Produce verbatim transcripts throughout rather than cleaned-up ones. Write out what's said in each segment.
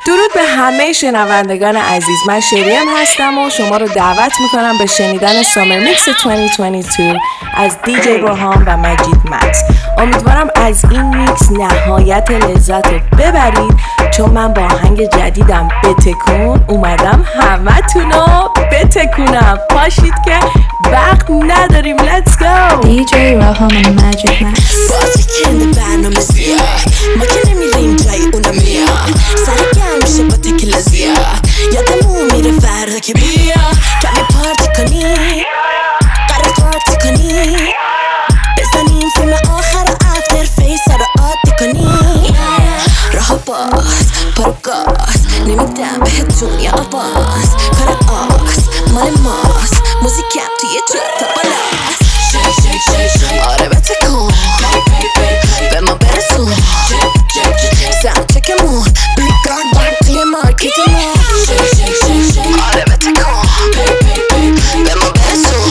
درود به همه شنوندگان عزیز، من شیرین هستم و شما رو دعوت میکنم به شنیدن سامر میکس بیست بیست و دو از دیجی روحام و مجید مکس. امیدوارم از این میکس نهایت لذت رو ببرید، چون من با آهنگ جدیدم بتکون اومدم همه تونو بتکونم. پاشید که وقت نداریم. Let's go. دیجی روحام و مجید مکس. بازی کنده برنامه زیاد، ما که نمیریم جای اونا میاد. سر گرم میشه با تکیلا زیاد، یادمون میره فردا که بیا کمی پارتی کنی، قرار پارتی کنی، بزنیم فیلم آخر و افتر فیس رو عادی کنی. راه باز پارو گاز، نمیدم بهتون یا آواز. کار آس مال ماست، موزیکم توی جاتا بالاست. شیک شیک شیک شیک آره بتکن به ما برسون. ساوند چکمون بیگان بار توی مارکت ما. شیک شیک شیک شیک آره بتکن به ما برسون.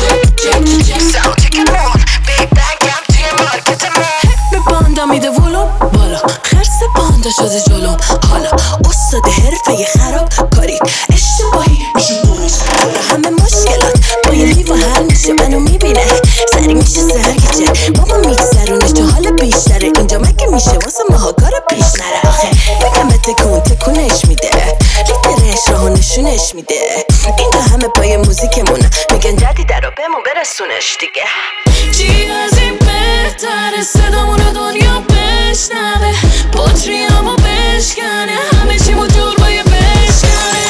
ساوند چکمون بیگان توی مارکت ما. به باندا میده ولو بالا، خرس باندا شده جلوم. حالا استاد حرفه خراب کاری اشتباهی میشه درست. همه مشکلات با یه لیوو حل میشه. منو میبینه سری میشه سرگیچه، بابا میگذرونش تو حال بیشتره. اینجا مگه میشه واسه ماها کارا پیش نره؟ آخه بگم به تکون تکونش میده، لیدرش راهو نشونش میده. اینجا همه پای موزیکمونه، میگن جدیده رو بهمون برسونش دیگه. چی از این بهتره صدامونو دنیا بشنوه، بطریامو بشکنه، همه چیمو جور بایه بشکنه.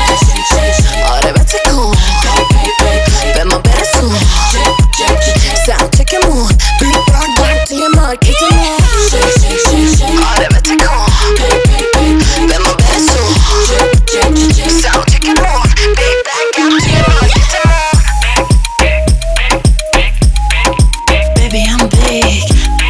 آره بتکن به ما برسون. ساوند چکمون بیگان بار توی مارکت ما. آره بتکن به ما برسون. ساوند چکمون بیگان توی مارکت ما. Baby I'm big,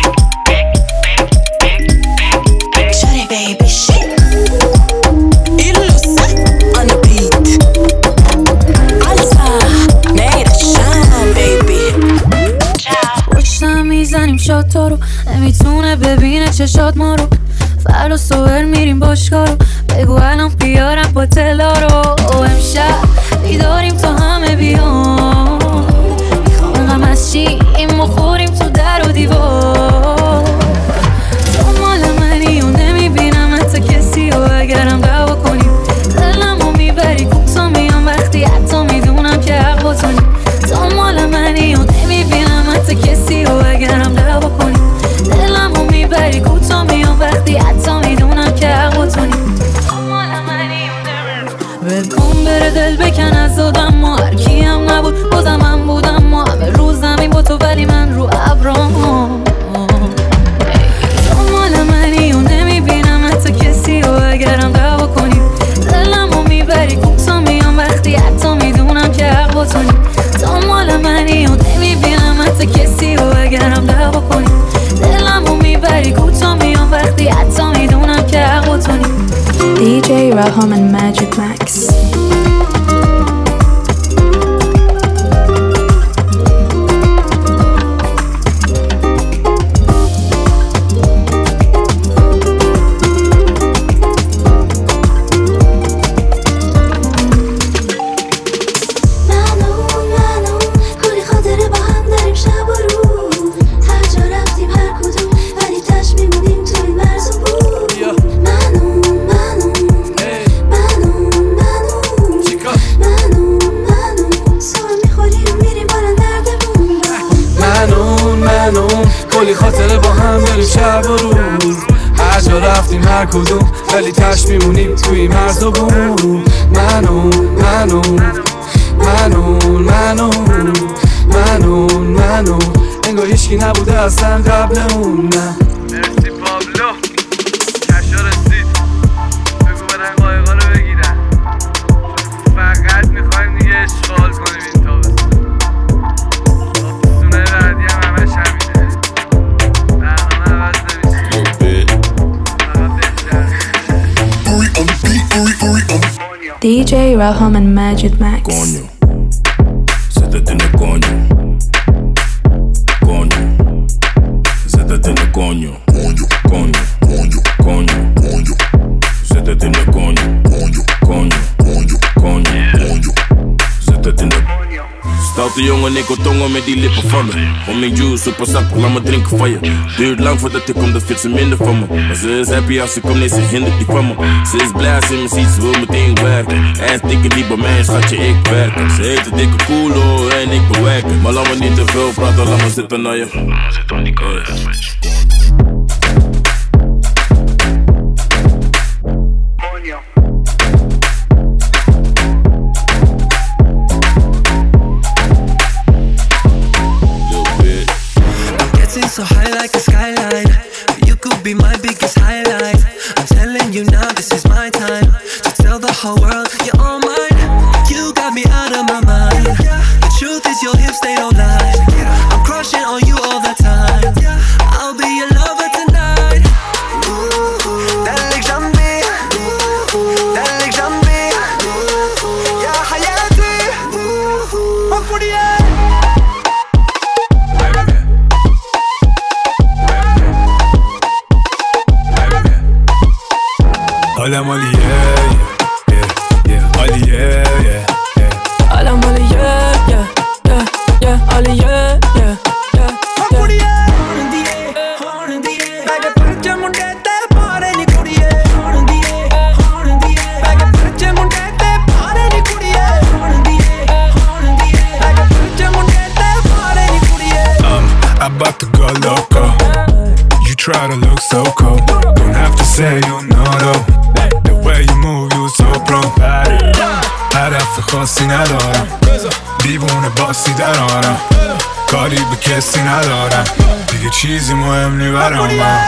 shawty baby shit. Illusa on the beat. Alza made it shine baby. پشتم میزنیم شاتا رو، نمیتونه ببینه چشات ما رو. فردا صبح میریم باشگاه رو، بگو الان بیارم با تلا رو. امشب بیداریم تا همه بیان، میخوام انقم از چیم و خوریم تو در و دیوار. تو مال منی و نمیبینم حتی کسی و اگرم دعوا کنیم دلم رو میبری کوتا میام وقتی حتی میدونم که حق با تونی. تو مال منی و نمیبینم حتی کسی و اگرم دعوا کنیم دلم رو میبری کوتا میام وقتی حتی میدونم که حق با تونی. تو مال منی و بکن بره دل بکن از آدم و هر کیم نبود بازم من بودم. ما همه روز زمین با تو ولی من رو ابرام. تو مال منی و نمیبینم حتی کسی و اگرم دعوا کنیم دلم رو میبری کوتا میام وقتی حتی میدونم که حق با تونی. تو مال منی و نمیبینم حتی کسی و اگرم دعوا کنیم دلم رو میبری کوتا میام وقتی حتی میدونم که حق با تونی. دیجی روحام و مجید مکس. کلی خاطره با هم داریم شب و روز، هر جا رفتیم هر کدوم ولی تش میمونیم توی مرز و بوم. منو منو منو منو منو منو انگار هیچکی نبوده اصلا قبل اون. نه مرسی پابلو، کشا رسید. بگو برن قایقا رو بگیرن، فقط میخوایم دیگه اشغال کنیم این تابستون. تابستونه بعدی هم همش همیده، برنامه عوض نمیشه، فقط بهتر. دیجی روحام و مجید مکس. Coño, se te tiene coño. Coño, se te tiene coño. Coño, coño, coño, coño, coño. Se te het in de konjo. Konjo, konjo, konjo, konjo. Zet het in de... Stoute jongen, ik wil tongen met die lippen van me. Om mijn juice, super sap, laat me drinken van je. Duurt lang voordat ik kom, dat vindt ze minder van me. Maar ze is happy als ze komt, nee, ze hindert die van me. Ze is blij als ze me ziet, ze wil meteen werken. Hij is dikke die bij mij, schatje, ik werken. Ze heet de dikke koelo en ik bewerken. Maar laat me niet te veel praten, laat me zitten naar je. Laat me zitten aan die kant. So high like a skyline, you could be my biggest highlight. I'm telling you now, this is my time to tell the whole world you're all mine. You got me out of my mind. The truth is your hips, they don't lie. I'm crushing on you all the time. I'll be your lover tonight. Dalik jambi, dalik jambi, ya hayati. Alam Ali, yeah, yeah, yeah, Ali, yeah, yeah, yeah. Alam Ali, yeah, yeah, yeah, yeah, Ali, yeah, yeah, yeah, yeah. Um, I'm about to go loco. You try to look so cold. Don't have to say you know though. The way you move, you so pro. هدف خاصی ندارم، دیوونه باسی در آرم، کاری به کسی ندارم، دیگه چیزی مهم نی برام من.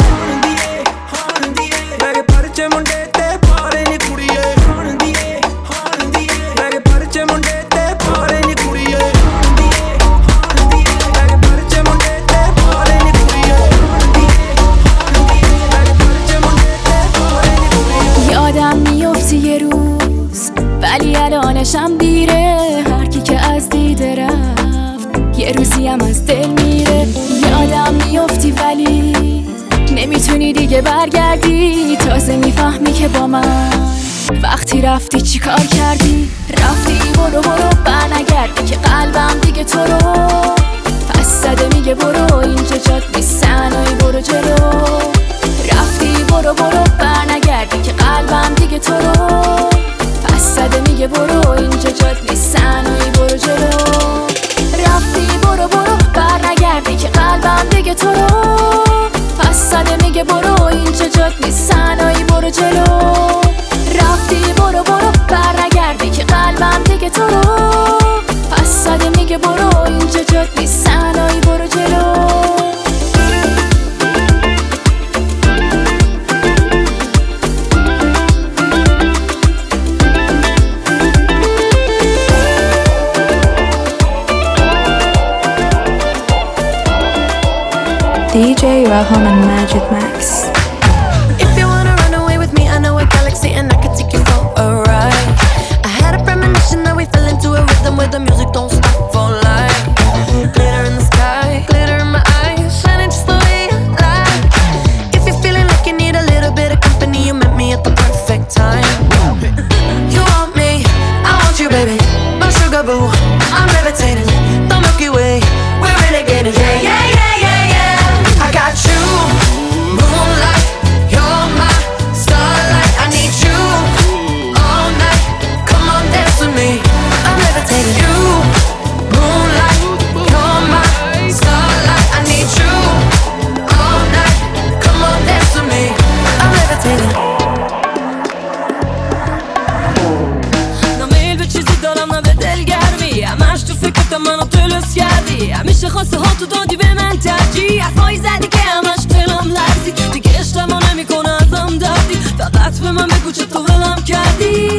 یادم میفتی یه روز ولی الانشم دیره، هر کی که از دیده رفت یه روزی هم از دل میره. یادم میفتی ولی نمیتونی دیگه برگردی، تازه میفهمی که با من وقتی رفتی چی کار کردی. رفتی برو برو برنگردی که قلبم دیگه تو رو پس زده میگه برو اینجا جات نیستن، ای برو جلو. رفتی برو برو برنگردی که قلبم دیگه تو رو پس زده میگه برو اینجا جات نیستن، ای برو جلو. رفتی برو برو برنگردی که قلبم دیگه تو رو پس زده میگه برو اینجا جات نیستن، ای برو جلو. رفتی برو برو برنگردی که قلبم دیگه تو رو پس زده میگه برو اینجا جات نیستن، ای برو جلو. دی جی Raham and Majid Max. If you wanna run away with me, I know a galaxy and I can take you for a ride. I had a premonition that we fell into a rhythm where the music don't stop for life. Glitter in the sky, glitter in my eyes, shining just the way I like. If you're feeling like you need a little bit of company, you met me at the perfect time. You want me, I want you, baby. My sugar boo, I'm levitating. The Milky Way, we're renegading. Yeah, yeah, yeah, yeah, yeah. I got you, moonlight, you're my starlight. I need you all night. Come on, dance with me. I'm levitating. You, moonlight, you're my starlight. I need you all night. Come on, dance with me. I'm levitating. نمیل به چیزی دارم نه به دلگرمی، همش تو فکرت منو تلس کردی، همیشه خواسته ها تو دادی به من ترجیح، حرفایی زدی که همش دلم لرزید، دیگه اشتباه نمیکنه ازم دردی، فقط به من بگو چطور ولم کردی،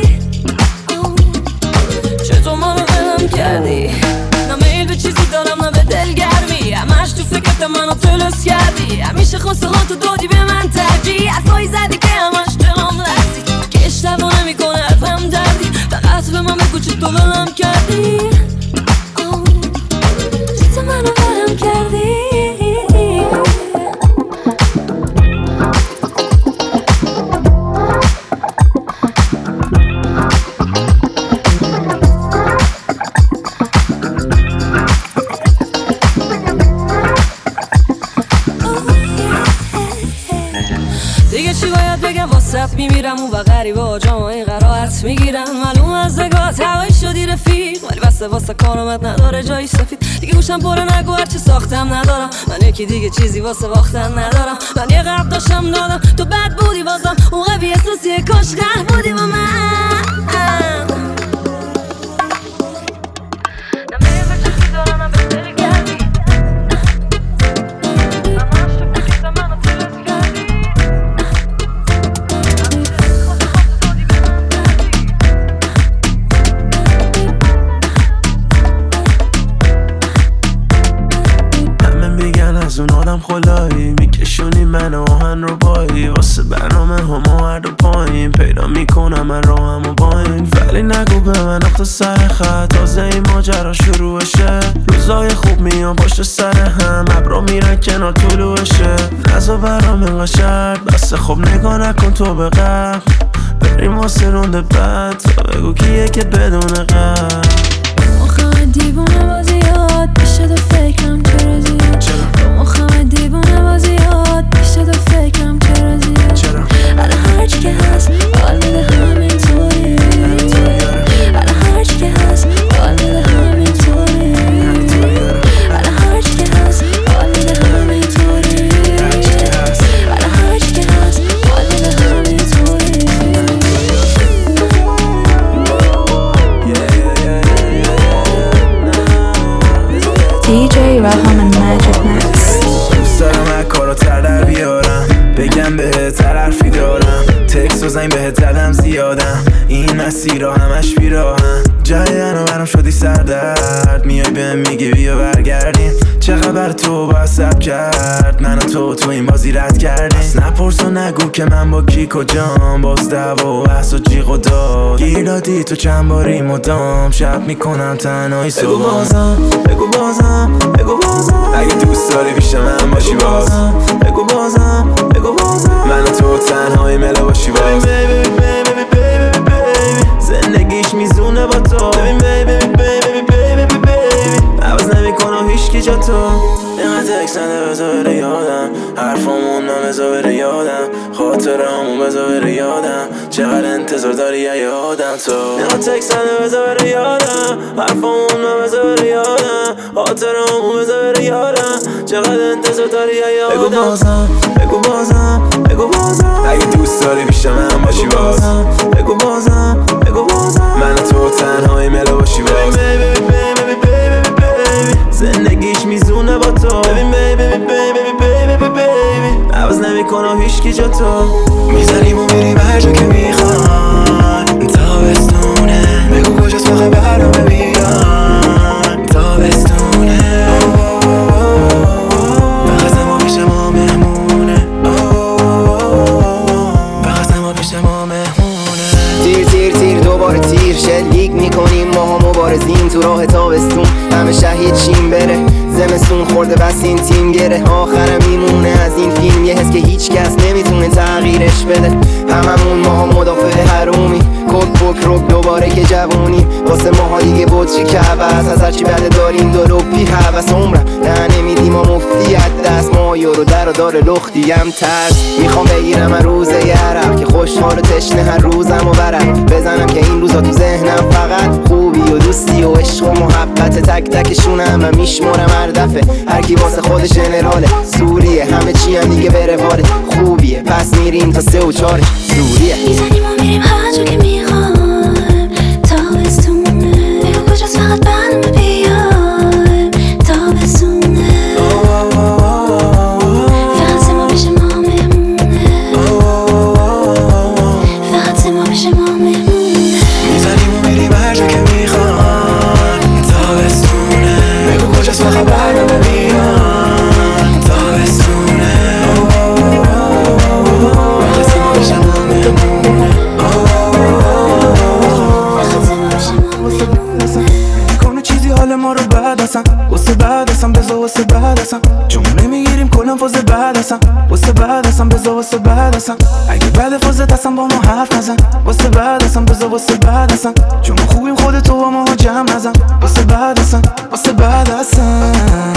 چطور منو ولم کردی. نمیل به چیزی دارم نه به دلگرمی، همش تو فکرت منو تلس کردی، همیشه خواسته ها تو دادی به من ترجیح، حرفایی زدی که همش دلم لرزید، دیگه اشتباه نمیکنه ازم دردی، فقط به من بگو چطور ولم کردی، چطور منو ولم کردی. میمیرم اون و غریبا جامعه قرائت میگیرم معلوم از نگاهت هوایی شدی رفیق ولی بسته واسه کارامت نداره جایی سفید دیگه گوشم پره نگو هرچی ساختم ندارم من یکی دیگه چیزی واسه باختن ندارم من یه قرب داشتم دادم تو بد بودی بازم اون قوی احساسی کاش قهر بودی با من از اون آدم خلایی میکشونی من آهن رو بایی واسه برنامه همه هر دو پایین پیدا میکنم من رو همو باین ولی نگو به من اخت سر خط تازه این ماجرا شروعشه روزای خوب میان پشت سر هم ابرا میرن کنار طلوعشه نزا برام اینقا شرد بسه خب نگاه نکن تو به قبل بریم واسه رونده بد تا بگو کیه که بدون قبل مخم دیوونه بازیات پیشه تو فکرم چرا زیاد چرا مخم دیوونه بازیات پیشه تو فکرم چرا زیاد چرا الان هرچی که هست حال میده همینطوری الان هرچی که هست حال میده همینطوری الان هرچی که هست حال میده همینطوری الان هرچی که هست حال میده همینطوری دی جی راهام and Magic Max. دوست دارم هر کارو تر در بیارم بگم بهت هر حرفی دارم تکس و زنگ بهت زدم زیادم این مسیر همش بیراهم جریانو برام شدی سردرد میای بهم میگی بیا برگردیم چه خبر تو با سب کرد من و تو تو این بازی رد کردیم نپرس و نگو که من با کی کجام باز دعوا و بحث و جیغ و داد گیر دادی تو چند باری مدام شب میکنم تنهایی صبح بگو بازم بگو بازم بگو بازم اگه دوست داری پیش من باشی باز بگو بازم بگو بازم من و تو تنهایی ملا باشی باز baby baby baby baby زندگیش میزونه با تو baby baby baby baby baby عوض نمیکنم هیچکی جا تو اینقدر تکس نده بذار بره یادم حرفامون من بذار بره یادم خاطرامون بذار بره یادم چقدر انتظار داری یه آدم تو اینقدر تکس نده بذار بره یادم حرفامون من بذار بره یادم خاطرامون بذار بره یادم چقدر انتظار داری یه آدم بگو بازم بگو بازم بگو بازم اگه دوست داری پیش من باشی باز بگو بازم بگو بازم من و تو تنهایی ملا باشی باز baby baby baby baby زندگیش میزونه با تو ببین baby baby baby baby عوض نمیکنم هیچکی جا تو میزنیم و میریم هر جا که میخوان تابستونه بگو کجاست فقط برنامه بیان تابستونه فقط ما پیش ما مهمونه فقط ما پیش ما مهمونه تیر تیر تیر دوباره تیر شلیک میکنیم ما ها مبارزیم تو راه تابستون همه شهید چیم بره زمستون خورده بس این تیم گره آخرم میمونه از این فیلم یه حس که هیچ کس نمیتونه تغییرش بده هممون ما ها مدافع حرومی کک بک رک دوباره که جوونیم واسه ماها دیگه بطری که عوض از هرچی بده داریم دو لپی حوث عمرم نه نمیدیم ما مفتی دست ما یورو در و دار لختیم ترس میخوام بگیرم من روزه یرم که خوشحال و تشنه هر روزم و برم بزنم که این روزا تو ذهنم فقط خوبی و دوستی و عشق و محبت تک تکشونم من میشمارم هر دفعه هر کی واسه خود جنراله سوریه همه چی هم دیگه بره واره خوبیه پس میریم تا سه و چاره سوریه میزنیم و میریم هر جا که میخوایم تابستونه بگو کجاست فقط برنامه بیایم تابستونه فقط سه ما پیش ما مهمونه فقط سه ما پیش ما مهمونه میزنیم و میریم هر جا که میخوان تابستونه بگو کجاست فقط برنامه بیان تابستونه فقط سه ما پیش ما مهمونه کنه چیزی حال ما رو بعد هستن واسه بعد هستن بزا واسه بعد هستن چون نمیگیریم کلم فاز بعد هستن واسه بعد هستن بزا واسه بعد هستن اگه بعد فازت هستن با ما حرف نزن واسه بعد هستن بزا واسه بعد هستن چون خوبیم خودت و ما ها جمع نزن واسه بعد هستن واسه بعد هستن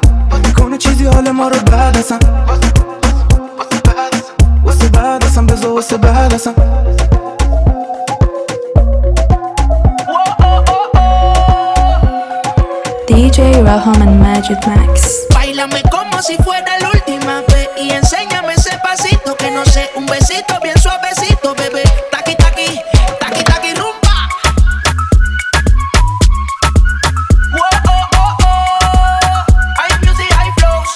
کنه چیزی حال ما رو بعد هستن واسه بعد هستن بزا برسم. D J Raham and Magic Max. Báilame como si fuera la última vez y enséñame ese pasito que no sé, un besito bien suavecito, bebé. Taqui taqui, taqui taqui rumba. Whoa, oh, oh, oh. Hay music, hay flows.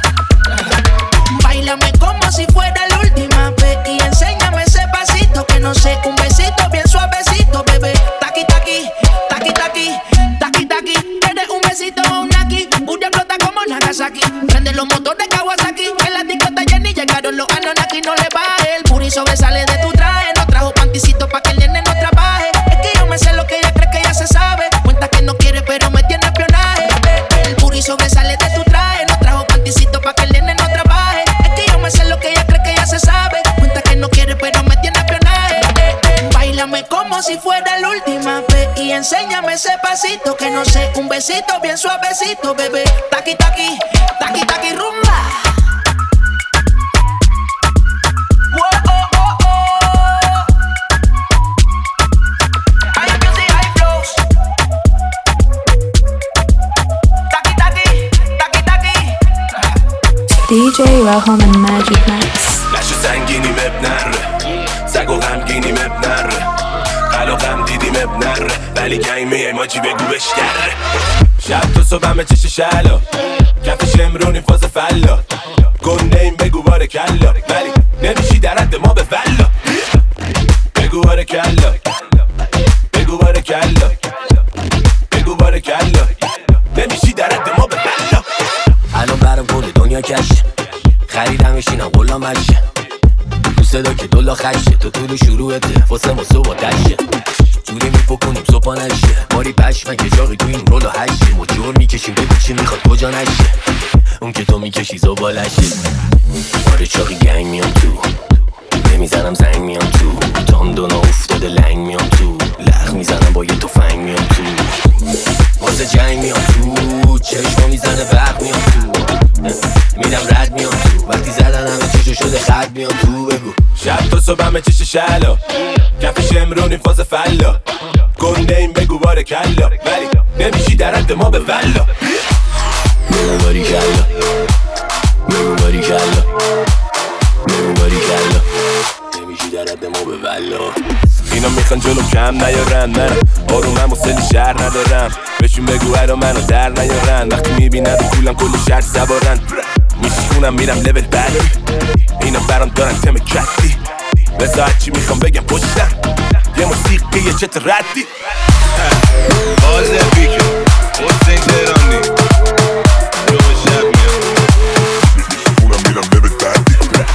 Báilame como si fuera la última vez y enséñame ese pasito que no sé, un besito bien suavecito, bebé. Taqui taqui, taqui taqui, taqui taqui. Tienes un besito o un aquí, un explota como Nagasaki. Prende los motores Kawasaki, en la disco está llena y llegaron los Anunnaki. No le baje, el puri sobresale de tu traje. No trajo panticito pa' que el nene no trabaje. Es que yo me sé lo que ella cree que ya se sabe. Cuenta que no quiere pero me tiene espionaje. El puri sobresale de tu traje. No trajo panticito pa' que el nene no trabaje. Es que yo me sé lo que ella cree que ya se sabe. Cuenta que no quiere pero me tiene espionaje. Báilame como si fuera la última vez y enséñame ese pasito que no sé, un besito bien suavecito, bebé. Taqui taqui, taqui taqui rumba. Whoa, oh, oh, oh. Hay music, hay flows. Taqui taqui, taqui taqui. D J Raham and Magic Max. لشو سنگینیم اب نره سگ و غمگینیم اب نره قل و غم دیدیم اب نره ولی گنگ میای ماجی بگو بشکره شب تا صبح همه چش شلا کف شمرونی فاز فلا گنده این بگو باره کلا ولی نمیشی در حد ما به فلا بگو باره کلا بگو باره کلا بگو باره کلا نمیشی در حد ما به فلا الان برام کل دنیا کشه خریدمشینم غلامشه تو صدا که دولا خشه تو طول شروعته واسه ما صبح دشه جوری میپکنیم صبح نشه ماری پشمه که جاقی تو این رول و هشه ما جور میکشیم بگو چی میخواد کجا نشه اون که تو میکشی زبالشه ماری چاقی گنگ میام تو نمیزنم زنگ میام تو داندونا افتاده لنگ میام تو لخ میزنم با یه تفنگ میام تو واسه جنگ میام تو چشما میزنه برق میام تو میرم رد میام تو وقتی زدن همه چشو شده خط میام تو بگو شب تا صبح همه چش شلا کف شمرونی فاز فلا گنده این بگو باره کلا ولی نمیشی در حد ما به فلا بگو باری کلا بگو باری کلا بگو باری کلا نمیشی در حد ما به فلا اینا میخوان جلو کم نیارن من آرومم و سلی شهر ندارم بهشون بگو هرا منو در نیارن وقتی میبینن رو کولم کل شهر سوارن میشونم میرم لول بعدی اینا برام دارن تم کتی بذار چی میخوام بگم پشتم یه موسیقی یه چت ردی بازه بیکن حسین تهرانی جوه شب میام میشونم میرم لول بعدی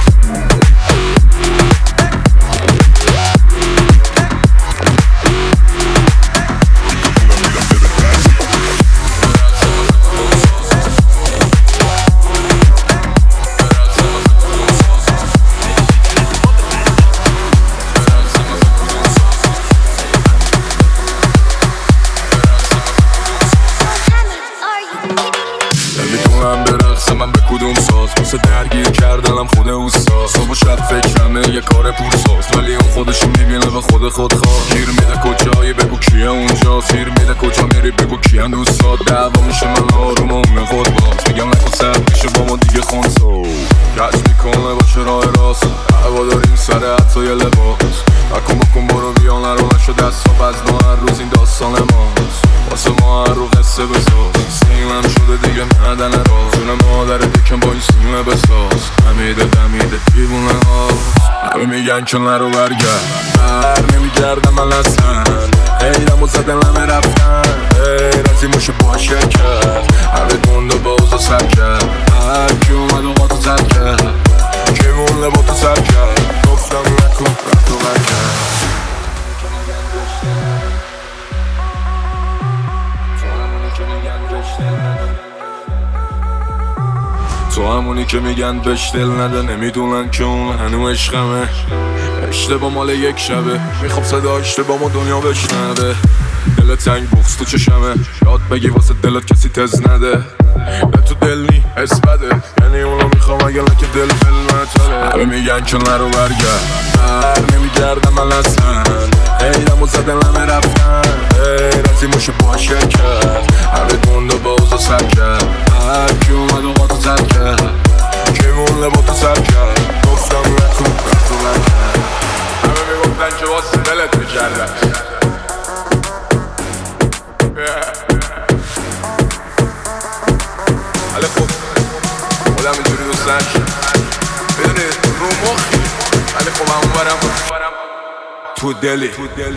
درگیر کردنم خود اوستا صبح و شب فکرمه یه کار پورساز ولی اون خودشو میبینه و خود خود خواه گیر میده کجایی بگو کیه اونجا سیر میده کجا میری بگو کیه دوستا دعوا میشه من آروم و اون خود باز میگم نکن سر میشه با ما دیگه خونسا کج میکنه باشه راه راست هوا داریم سر حتی یه لباس نکن بکن برو بیا نرو نشو دست ها از نو هر روز این داستان ماست واسه ما هر رو قصه بساز سیمم شده دیگه ندن راز جون مادر دیکم با این سیمه بساز همیده دمیده دیوونه هاست همه میگن که نرو برگرد بر نمیگردم من اصلا ایرم و زدن همه رفتن ایرازی موشه باشه کرد همه گند و باز و سر کرد هر کی اومد و قاطو سر کرد کی مونده با تو سر کرد گفتم نکن رفت و برگرد تو همونی که میگن بهش دل نده نمیدونن که اون هنو عشقمه اشتباه مال یک شبه میخوام صدا اشتباه ما دنیا بشنوه دل تنگ بغز تو چشمه یاد بگی واسه دلت کسی تز نده به تو دل نی حس بده یعنی اونو میخوام اگر که دل فیلمه تله همه میگن که نرو برگرد بر نمیگرد من اصلا خیلم و زدن همه رفتن رازی موشه باشه کرد همه گنده با اوزا سر کرد هر کی اومد و قاطو سر کرد کی مونده با تو سر کرد گفتم نکن رفتو نکرد همه میگفتن که واسه دلت بجرد ولی خب خودم اینجوری دوست نشد بدونی رو مخی ولی خب همون برم تو دلی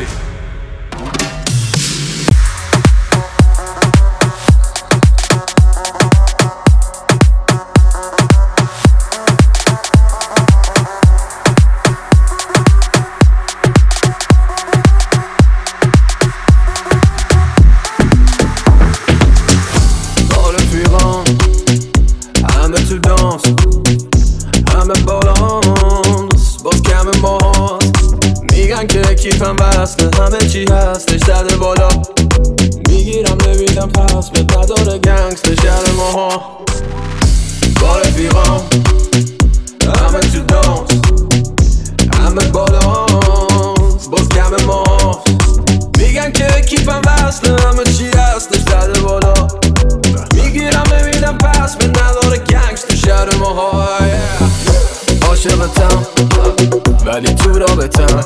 کیفم وصله همه چی هستش زده بالا میگیرم نمیدم پس به نداره گنگستر شهر ماها با رفیقام همه تو دانس همه بالانس باز کم ماست میگن که کیفم وصله همه چی هستش زده بالا میگیرم نمیدم پس به نداره گنگستر شهر ماها عاشقتم ولی تو رابطم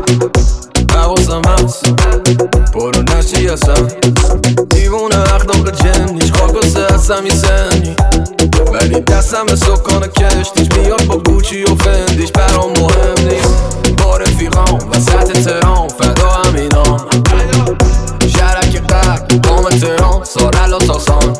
حواسم هست برو نشی هستم دیوونه اخلاق جنیش خاکسته هستم یه سنی ولی دستم به سکان کشتیش بیاد با گوچی و فندیش برام مهم نیست با رفیقام وسط تهران فدا همینام شرک قرد قام تهران سارل و ساسان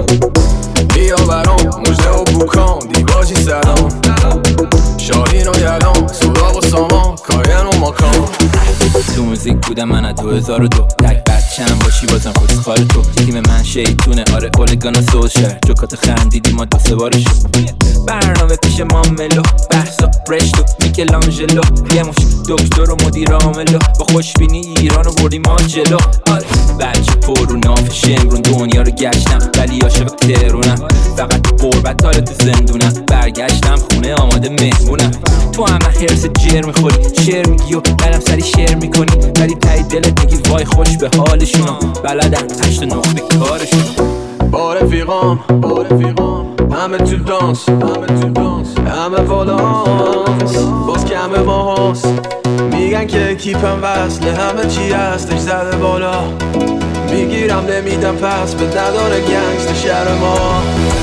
بیا برام مجده و بوکان دیباجی سلام شاهین و یلان سوراغ و سامان کاین و ماکان تو موزیک بودم من از دو هزار و دو تک بچم باشی بازم خودخوار تو تیم من شیطونه آره اولگان و سوشر جوکات خندیدی ما دو سه بارش برنامه پیش ماملو بحثا برشتو میکلانجلو یه مش دکتر و مدیر عاملو با خوشبینی ایران رو بردیم ما جلو آره بچه پر و ناف شمرون دنیا رو گشتم ولی عاشق تهرونم فقط قربت داره تو زندونم برگشتم خونه آماده مهمونم تو همه حرس جر میخوری شعر میگی و برم سری شعر میکنی ولی تایی دلت میگی وای خوش به حالشونم بلدن هشت نقطه کارشون با رفیقام با رفیقام همه تو دانس همه تو دانس همه والانس باز کم ما هاست میگن که کیپم وصله همه چی هستش زده بالا میگیرم نمیدم پس به نداره گنگستر شهر ما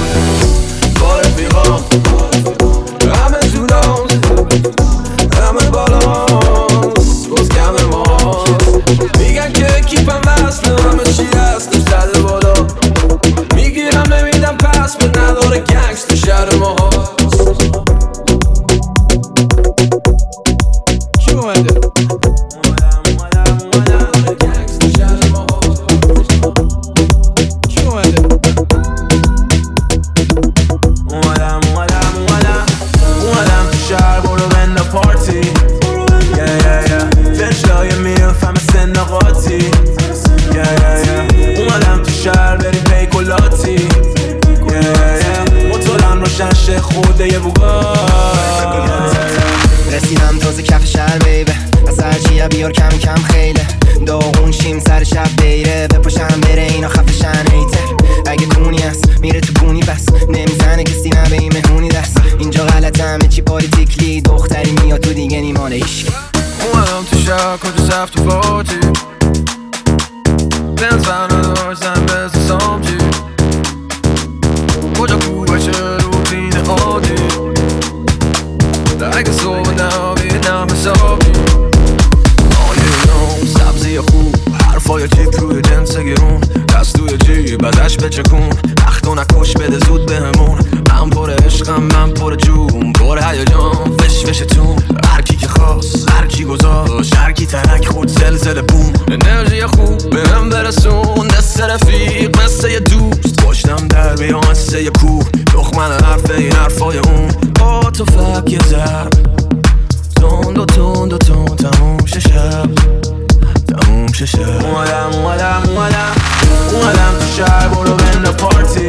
با رفیقام همه تو دانس همه بالانس باز کم ما هاست میگن که کیپم وصله همه چی هستش زده بالا میگیرم نمیدم پس به نداره گنگستر شهر ما هاست چی اومده؟ خوده یه رسیدم تازه کف شهر بیبه از هرچیه بیار کم کم خیله داغون شیم سر شب دیره بپاشم بره اینا خفشن ایتر اگه کونی هست میره تو کونی بس نمیزنه کسی نه به این مهمونی دست اینجا غلط همه چی پالیتیکلی دختری میاد تو دیگه نیمانه ایش اومدم تو شهر کجا سفت تو پاتی بنز برنادار زن بزن سامجی کجا کوبه چه روتین عادی اگه صبح نبینم حسابی آیه نام سبزی خوب حرفای چیپ روی جنس گرون دست توی جیب ازش بچکون وقتو نکش بده زود بهمون من پر عشقم من پر جون پر هیجان فش فشتون هرکی که خواست هرکی گذاشت هرکی ترک خود زلزله بوم انرژی خوب به هم برسون دست رفیق مثل یه دوست پشتم در بیان مثل یه کوه دخمن حرف این حرفای اون با تو فک یه ضرب تند و تند و تند تموم شه شب تموم شه شب اومدم اومدم اومدم اومدم تو شهر برو بند پارتی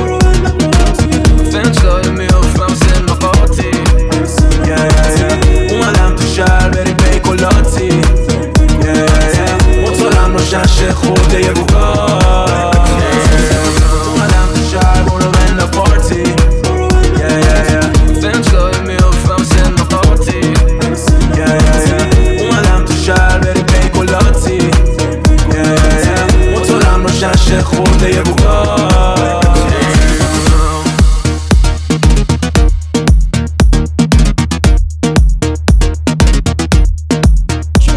فنج داره میافتم سن و قاطی اومدم تو شهر بریم پیکولاتی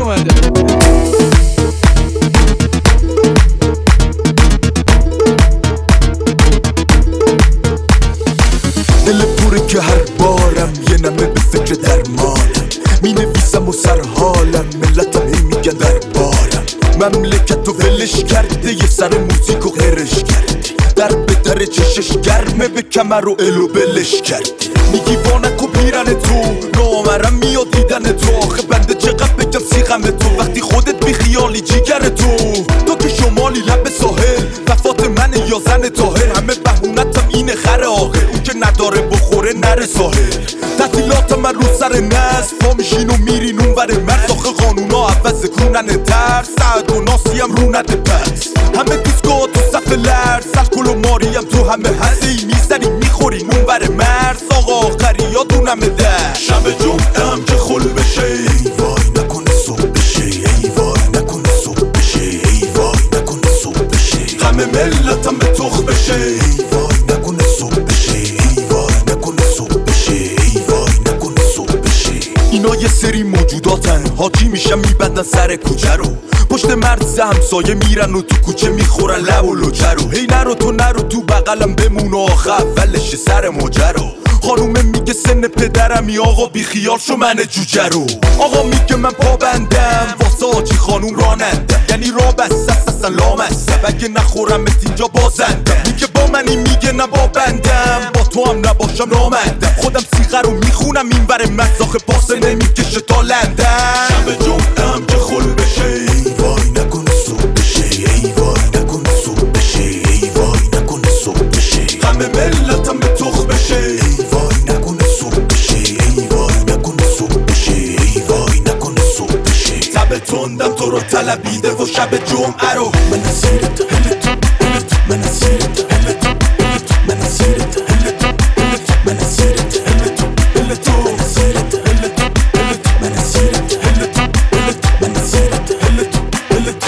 اومده. دل پوره که هر بارم یه نمه به فکر درمانم، می نویسم و سرحالم، ملتم هی میگن در بارم. مملکت رو ولش کرده یه سر موزیک و غیرش کردی، در به در چشش گرمه به کمر و الو بلش کردی. میگی وانک و پیرن تو نامرم میاد دیدن تو، آخه بنده چقدر بگم سیغم تو وقتی خودت بی خیالی جیگر تو. تو که شمالی لب ساحل، وفات من یا زن طاهر، همه بهونتم اینه خر آخر، اون که نداره بخوره نره ساحل. تعطیلات من رو سر نصف، پا میشین و میرین اون ور مرز، آخه قانونا عوض کنن ترس، سعد و ناسی هم رو نده پس. همه دیسکو تو صف لرز، الکل و ماریم تو همه هسته ای، میزنی میخورین اون ور مرز، آقا آخری یادونمه در شب جمعه هم که خل بشه، ای وای نکنه صبح بشه، ای وای نکنه صبح بشه، ای وای نکنه صبح بشه، غم ملتم به تخ بشه، ای وای نکنه صبح بشه، ای وای نکنه صبح بشه، ای وای نکنه صبح بشه. اینا یه سری موجوداتن، حاجی میشن میبندن سر کوچه رو، پشت مرز همسایه میرن و تو کوچه میخورن لب و لوچه رو. هی نرو تو نرو تو بغلم بمون و آخه اولش سر ماجرا. خانومه میگه سن پدرمی، آقا بی خیال شو من جوجه رو. آقا میگه من پابندم واسه آجی خانوم رانندم، یعنی را بست است اصلا لامستم، اگه نخورمت اینجا بازندم. میگه با منی میگه نه با بندم، با تو هم نباشم نامندم، خودم سیغه رو میخونم این ور مزاخه پاسه نمیکشه تا لندن. شب جمعه هم که خل بشه، ای وای نکنه صبح بشه، ای وای نکنه صبح بشه، ای وای نکنه صبح بشه، غم ملتم به تخ بشه، ای وای نکنه صبح بشه، ای وای نکنه صبح بشه، ای وای نکنه صبح بشه. تب تندم تو رو طلبیده و شب جمعه رو من اسیرت هلت هلت، من اسیرت هلت هلت، من اسیرت هلت هلت، من اسیرت هلت هلت، من اسیرت هلت هلت، من اسیرت هلت هلت، من اسیرت هلت هلت.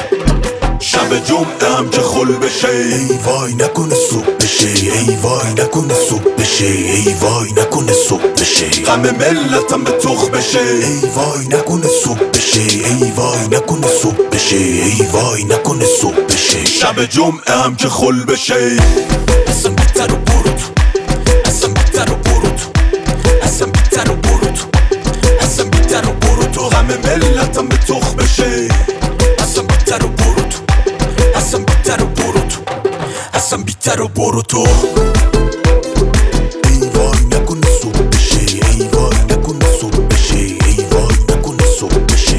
شب جمعه هم که خل بشه، ای وای نکنه صبح بشه، ای وای نکنه صبح بشه، ای وای نکنه صبح بشه، غم ملتم به تخ بشه، ای وای نکنه صبح بشه، ای وای نکنه صبح بشه، ای وای نکنه صبح بشه. شب جمعه هم که خل بشه، اصلا بیتر و برو تو، اصلا بیتر و برو تو، اصلا بیتر و برو تو، اصلا بیتر و برو تو، غم ملتم به تخ بشه، اصلا بیتر و برو تو، اصلا بیتر و برو تو، اصلا بیتر و برو تو. ای وای نکنه صبح بشه، ای وای نکنه صبح بشه، ای وای نکنه صبح بشه.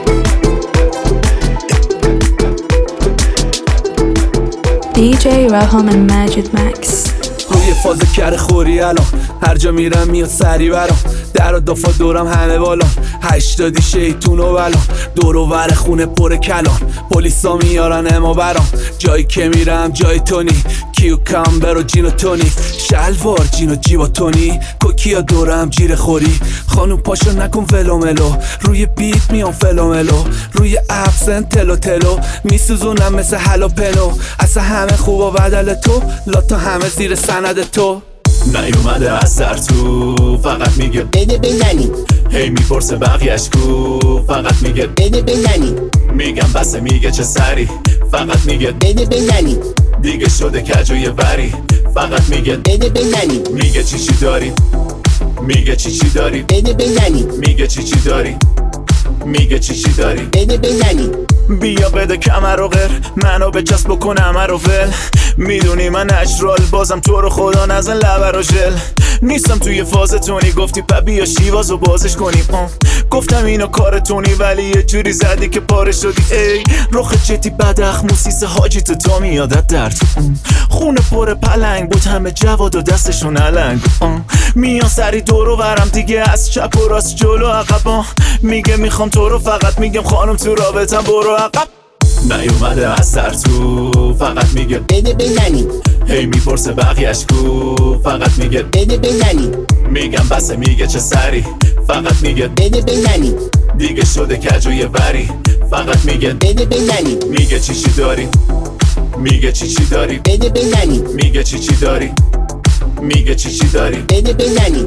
دی جی Raham and Majid Max. روی فاز کره خوری الان هر جا میرم میاد سری برام، در و دفا دورم همه بالا، هشتادی شیطون و بلا، دور و ور خونه پر کلان، پلیسا میارن اما برام، جایی که میرم جای تونی، کیو کامبر و جین و تونی، شلوار جین و جیبا تونی، کوکیا دورم جیر خوری، خانوم پاشو نکن ولو ملو، روی بیت میام فلو ملو، روی ابسن تلو تلو، میسوزونم مثل هلو پلو، اصلا همه خوب و بدل تو، لاتا همه زیر سند تو. نیومده از سر تو، فقط میگه بده بزنی، هی میپرسه بقیهش کو، فقط میگه بده بزنی، میگم بسه میگه چه سری، فقط میگه بده بزنی، دیگه شده کج و یه وری، فقط میگه بده بزنی، میگه چی چی داری، میگه چی چی داری، بده بزنی، میگه چی چی داری، میگه چی چی داری، بده بزنی، بیا بده کمر و غیر، منو به چسب بکن همه رو ول، میدونی من اجرال بازم تو رو خدا نزن لبر و ژل، نیستم توی فاز تونی، گفتی پا بیا شیواز و بازش کنیم، گفتم اینو کار تونی ولی یه جوری زدی که پاره شدی، ای رخ جتی بدخ موسیس حاجی تو تا میادت درد، خونه پر پلنگ بود همه جواد و دستشون علنگ، میان سری دور و ورم دیگه از چپ و راست جلو عقب، میگه میخوام تو رو، فقط میگم خانم تو رابطم برو عقب. نیومده از سر تو، فقط میگه بده بزنی، هی میپرسه بقیهش کو، فقط میگه بده بزنی، میگم بسه میگه چه سری، فقط میگه بده بزنی، دیگه شده کج و یه وری، فقط میگه بده بزنی، میگه چی چی داری، میگه چی چی داری، بده بزنی، میگه چی چی داری، میگه چی چی داری، بده بزنی،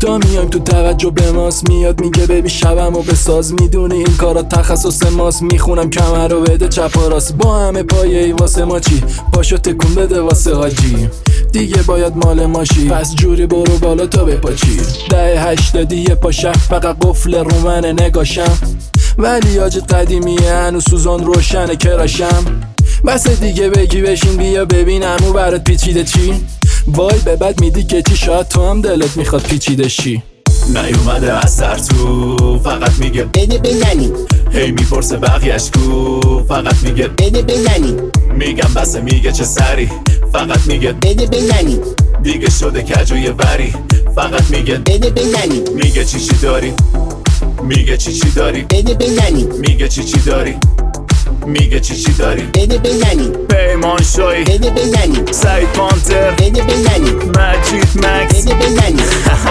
تا میایم تو توجه به ماست، میاد میگه ببین شبمو بساز، میدونی این کارا تخصص ماست، میخونم کمر رو بده چپ و راست، با همه پایه ای واسه ما چی، پاشو تکون بده واسه حاجی، دیگه باید مال ماشی، پس جوری برو بالا تا بپاچی. ده هشتادی یه پاشه فقط قفل رو من نگاشم، ولی آج قدیمیه هنوز سوزان روشنه کراشم. بس دیگه بگی بشین بیا ببینم او برات پیچیده چی، وای به بد میدی که چی، شاید تو هم دلت میخواد پیچیده شی. نیومده از سر تو فقط میگه بده بزنی، هی میپرسه بقیهش کو فقط میگه بده بزنی، میگم بسه میگه چه سری فقط میگه بده بزنی، دیگه شده کج و یه وری فقط میگه بده بزنی، میگه چی چی داری، میگه چی چی داری، بده بزنی، میگه چی چی داری، میگه چی چی داری، بده بزنی، پیمان شوی بده بزنی، سعید پانتر بده بزنی، مجید مکس بده بزنی.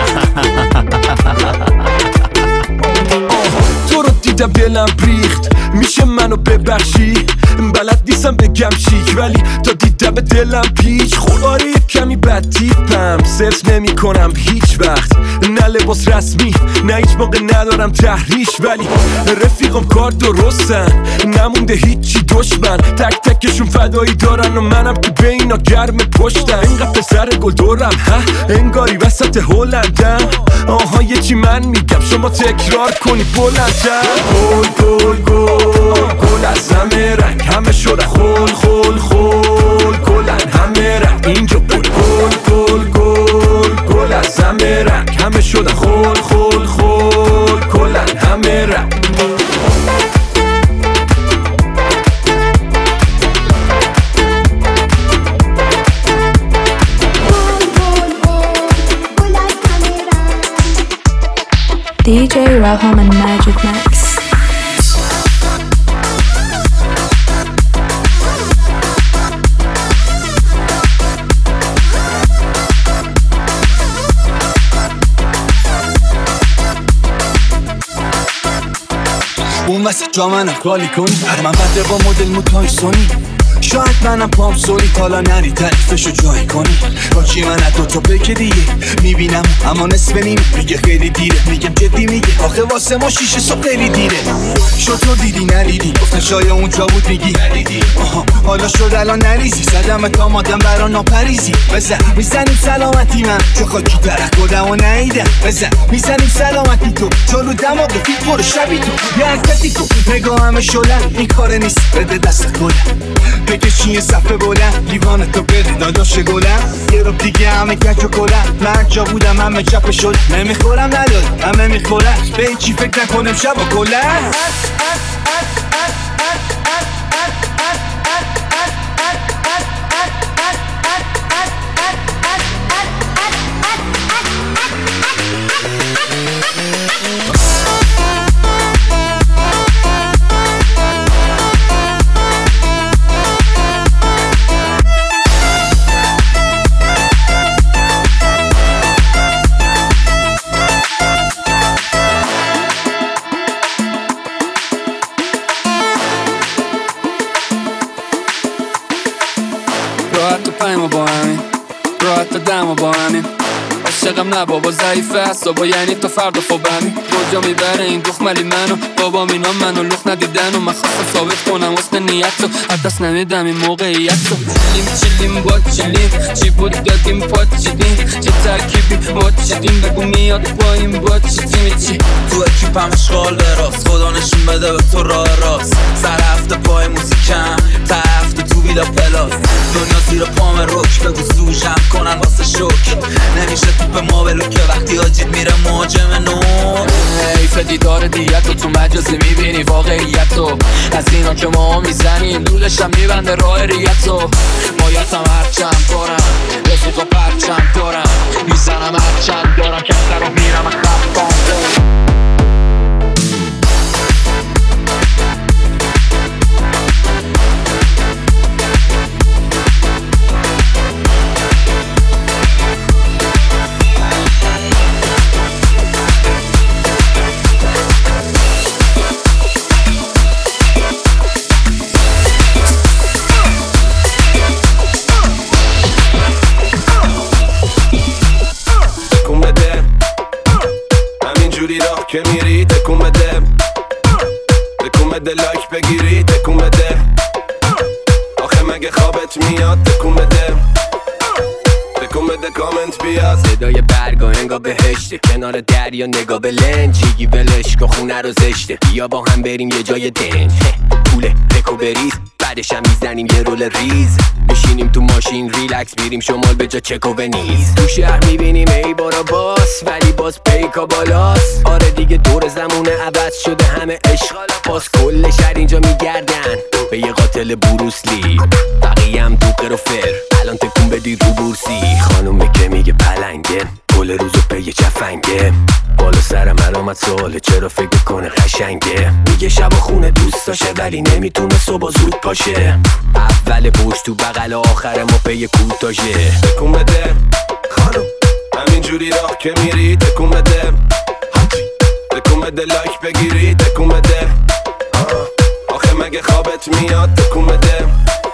تو رو دیدم دلم ریخت، میشه منو ببخشی؟ بلد نیستم بگم چیک، ولی تا دیدم به دلم پیچ خورد. آره یک کمی بد تیپم، صرف نمی کنم هیچ وقت، نه لباس رسمی نه هیچ موقع ندارم تحریش، ولی رفیقم کار درستن، نمونده هیچی دشمن، تک تکشون فدایی دارن و منم که به اینا گرم پشتم. اینقدر پسر گل دورم ها، انگاری وسط هلندم، آها یه چی من میگم شما تکرار کنی بلندم. گل گل گل گل از همه رنگ، همه شده خول خول خول، گلن همه رنگ اینجا گل گل گل گل گل از همه رنگ، همه شده خول خول خول، گلن همه رنگ. دی جی Raham and Magic Max. اون واسه جا منم خالی کنی، من بده با مدل موتای سونی، شاید منم پام سولی تالا نری تعریفشو جای کنی. کاچی من از دوتا بکه دیگه میبینم اما نصف نیم، میگه خیلی دیره، میگم جدی میگه آخه واسه ما شیشه صبح خیلی دیره. شو تو دیدی نریدی، گفتن شاید اونجا بود میگی ندیدی، آها حالا شد الان نریزی، زدم تا مادم برا ناپریزی. بزن میزنیم سلامتی من چه خاکی درخ گدم و نهیدم، بزن میزنیم سلامتی تو چون دماغ فیت برو شبی تو یه حرکتی تو نگاه همه شلن، این کار نیست بده دست گلن، بکشی یه صفحه بلند لیوان تو بده داداش گلم، یه رو دیگه همه کچ و کلن، من جا بودم همه چپ شد، نمیخورم ندارم همه میخورن، به این چی فکر نکنم شب و کلن. راحت پایما با همین، راحت دما با همین، عاشقم نه بابا ضعیفه حسابا، یعنی تا فردا خوابمی کجا میبره این دخملی منو، بابا اینا منو لخ ندیدن و من خواستم ثابت کنم حسن نیت رو، از دست نمیدم این موقعیت رو. چلیم چلیم با چلیم، چی بود دادیم پاچیدیم، چه ترکیبی ما چیدیم، بگو میاد با این با چیدیم چی. تو اکیپم اشغال به راست، خدا نشون بده به تو راه راست، سر هفته پای موزیکم تا هفته تو ویلا پلاس، دنیا زیر پام روک، بگو سوژم کنن واسه شوک، نمیشه تو به ما بلو که وقتی آجید میره مهاجم نور. حیف دیدار دیت و تو مجازی میبینی واقعیت رو، از اینا که ما میزنیم دولشم میبنده راه ریت رو. بایدم هرچند دارم رفیق و پرچند دارم، میزنم هرچند دارم که سر رو میرم خفان دارم. بده لایک بگیری تکون بده آخه مگه خوابت میاد تکون بده تکون بده کامنت بیاد صدای برگا انگا بهشته کنار دریا نگاه به لنج جیگی ولش که خونه رو زشته بیا با هم بریم یه جای دنج پوله پکو بریز بعدش هم میزنیم یه رول ریز میشینیم تو ماشین ریلکس میریم شمال به جا چک و ونیز تو شهر میبینیم ای بارا باس ولی باز پیکا بالاست آره دیگه دور زمونه عوض شده همه عشق باز کل شهر اینجا میگردن به یه قاتل بروسلی بقیه هم دوقه و فر الان تکون بدی رو بورسی خانومه که میگه پلنگه کل روزو پی چفنگه بالا سرم علامت سواله چرا فکر کنه قشنگه میگه شب و خونه دوست داشه ولی نمیتونه صبح زود پاشه اول پشت تو بغل آخر ما پی کوتاشه تکون بده خانم همینجوری راه که میری تکون بده تکون بده لایک بگیری تکون بده آخه مگه خوابت میاد تکون بده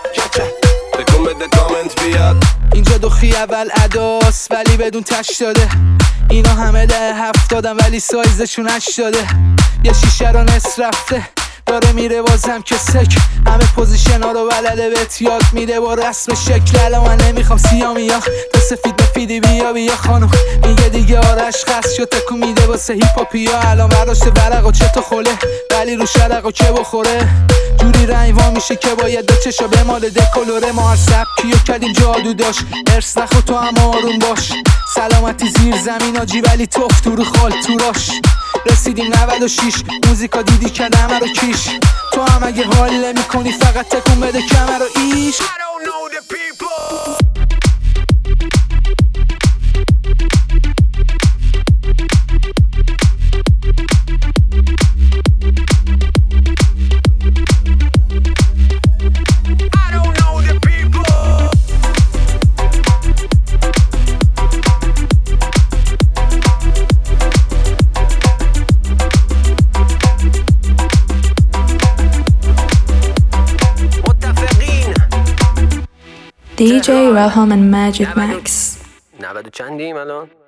تکون بده کامنت بیاد اینجا دوخی اول اداست ولی بدون تش داده اینا همه ده هفتادن ولی سایزشون اش داده یه شیشه رو نصف رفته داره میره بازم که سک همه پوزیشن ها رو بلده بهت یاد میده با رسم شکل الان من نمیخوام سیامی یا تو سفید مفیدی بیا بیا خانم میگه دیگه آرش خست شد تکون میده واسه هیپاپی ها الان برداشته ورق و چه تو خله ولی رو شرق و چه بخوره جوری رنگ وا میشه که باید دو چشا به مال دکلوره ما هر سبکیو کردیم جادو داشت ارس نخو تو هم آروم باش سلامتی زیر زمین آجی ولی توف تو رو خال توراش رسیدیم نود و شش موزیکا دیدی که همه رو کیش تو هم اگه حال نمی کنی فقط تکون بده کمر رو ایش دی جی Raham and Magic Max. نود و چندیم الان؟